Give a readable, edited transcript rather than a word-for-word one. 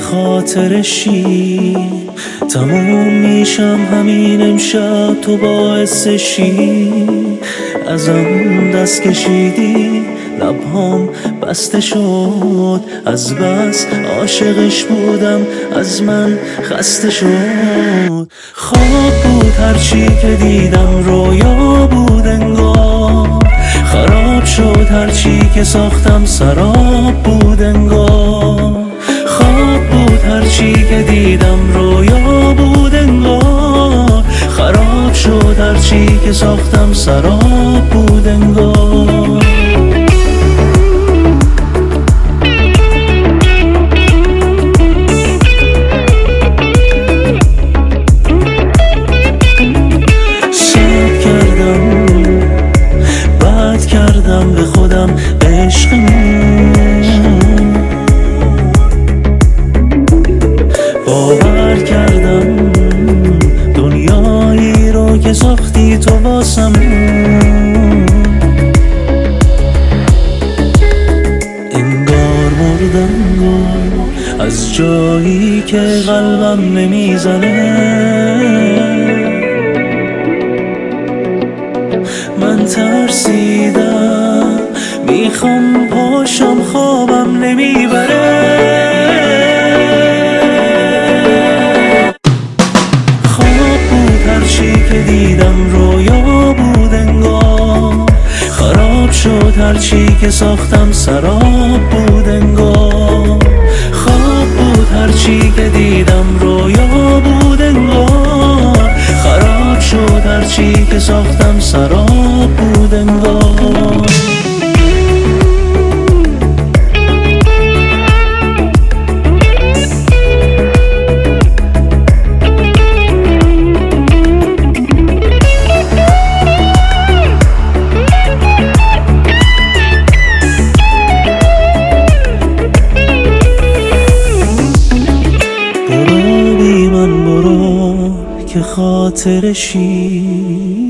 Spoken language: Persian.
خاطرشی. تموم میشم همین امشب تو باعثشی. ازم دست کشیدی لبهام بسته شد، از بس عاشقش بودم از من خسته شد. خواب بود هرچی که دیدم رویا بود انگار، خراب شد هرچی که ساختم سراب بود انگار. خواب بود هرچی که دیدم رویا بود انگار، خراب شد هرچی که ساختم سراب بود انگار. به خودم عشقمون باور کردم، دنیایی رو که ساختی تو واسمون. انگار مردم از جایی که قلبم نمیزنه. من ترسیدم میخوام پاشم خوابم نمیبره. خواب بود هرچی که دیدم رویا بود انگار، خراب شد هرچی که ساختم سراب بود انگار. خواب بود هرچی که دیدم رویا بود انگار، خراب شد هرچی که ساختم سراب بود انگار. برو بی من برو که خاطرشی.